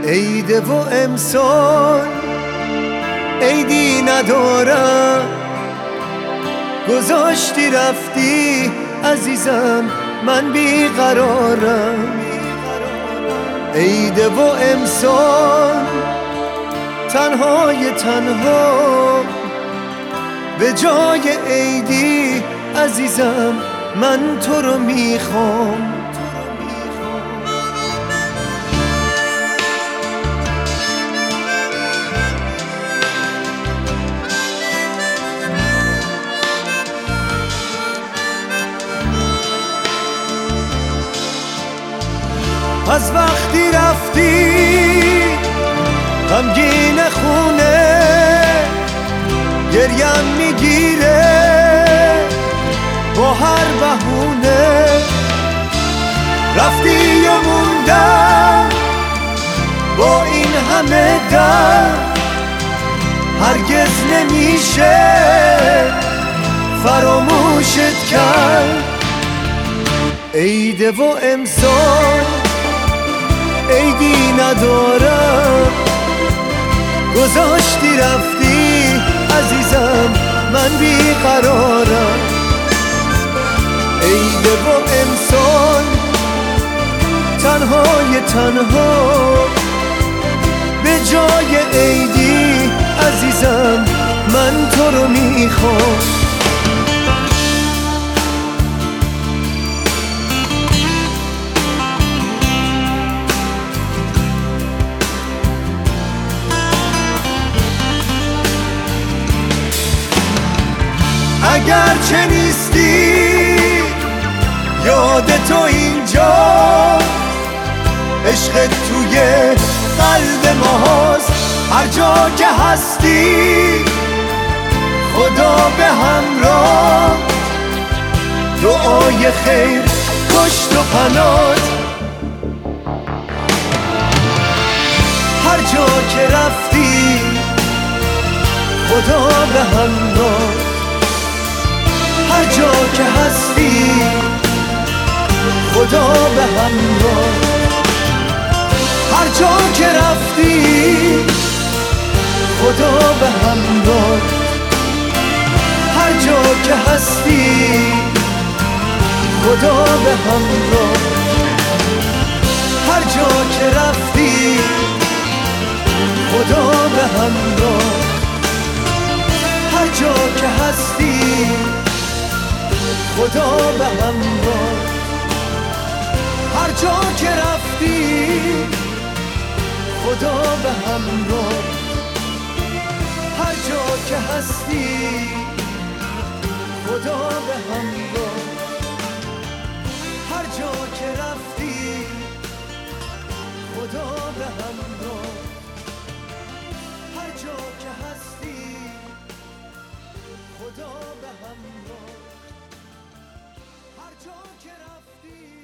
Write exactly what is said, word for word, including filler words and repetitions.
عید و امسال عیدی ندارم، گذاشتی رفتی عزیزم من بیقرارم. عید و امسال تنهای تنها، به جای عیدی عزیزم من تو رو میخوام. از وقتی رفتی غمگین خونه، گریم میگیره با هر بهونه. رفتی و موندم با این همه درد، هرگز نمیشه فراموشت کرد. عید و امسال عیدی ندارم، گذاشتی رفتی عزیزم من بیقرارم. عید و امسال تنهای تنها، به جای عیدی عزیزم من تو رو میخوام. اگر چه نیستی یاد تو اینجا، عشق توی قلب ماست. هر جا که هستی خدا به همراه، دعای خیر کشت و پناه. هر جا که رفتی خدا به همراه، هر جا که هستی خدا به همراه. هر جا که رفتی خدا به همراه، هر جا که هستی خدا به همراه. هر جا که رفتی خدا به همراه، هر جا که هستی خدا به همراه. هر جا که رفتی خدا به همراه، هر جا که هستی خدا به همراه. هر جا که رفتی خدا به همراه، هر جا که هستی خدا به همراه. هر جا که رفتی